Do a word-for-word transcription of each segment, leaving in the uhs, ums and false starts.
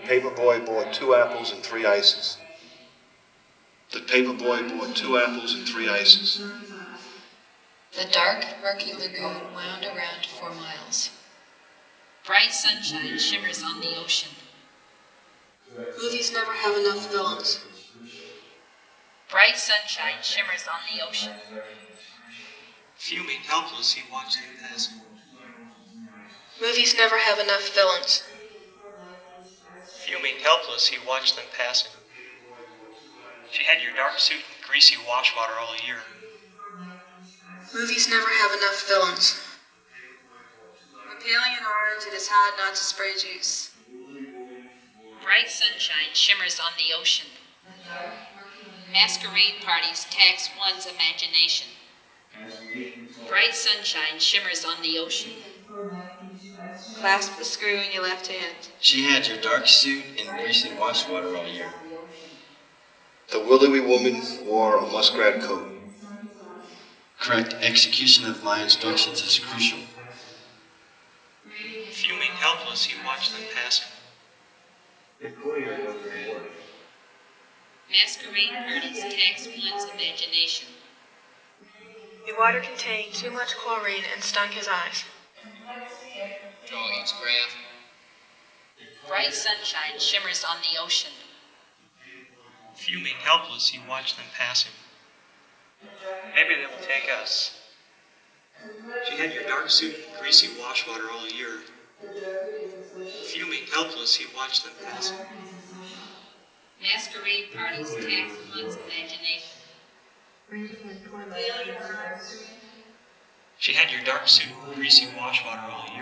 paper boy bought two apples and three ices. The paper boy bought two apples and three ices. The dark, murky lagoon wound around for miles. Bright sunshine shimmers on the ocean. Movies never have enough villains. Bright sunshine shimmers on the ocean. Fuming, helpless, he watched them passing. Movies never have enough villains. Fuming, helpless, he watched them passing. She had your dark suit and greasy wash water all year. Movies never have enough villains. When peeling an orange, it is hard not to spray juice. Bright sunshine shimmers on the ocean. Masquerade parties tax one's imagination. Bright sunshine shimmers on the ocean. Clasp the screw in your left hand. She had your dark suit and greasy wash water all year. The willowy woman wore a muskrat coat. Correct execution of my instructions is crucial. Fuming, helpless, he watched them passing. Masquerade parties tax one's imagination. The water contained too much chlorine and stung his eyes. Draw each graph. Bright sunshine shimmers on the ocean. Fuming, helpless, he watched them passing. Maybe they will take us. She had your dark suit and greasy wash water all year. Fuming, helpless, he watched them passing. Masquerade parties tax one's imagination. She had your dark suit and greasy wash water all year.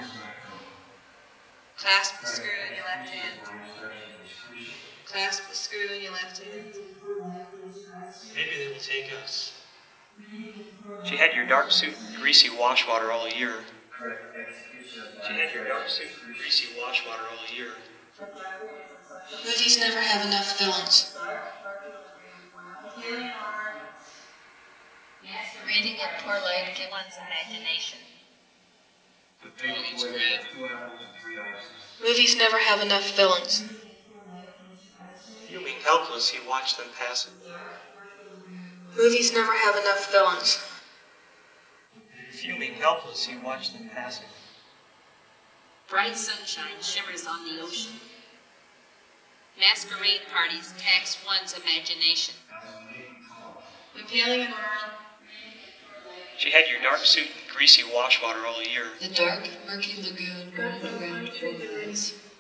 Clasp the screw in your left hand. Clasp the screw in your left hand. Maybe they will take us. She had your dark suit and greasy wash water all year. She had your dark suit and greasy wash water all year. Movies never have enough villains. Reading in poor light gives one's imagination. Draw each graph. Movies never have enough villains. Fuming, helpless, he watched them passing. Movies never have enough villains. Fuming, helpless, he watched them passing. Bright sunshine shimmers on the ocean. Masquerade parties tax one's imagination. When peeling an orange, She had your dark suit and greasy wash water all year. The dark, murky lagoon wound around for miles.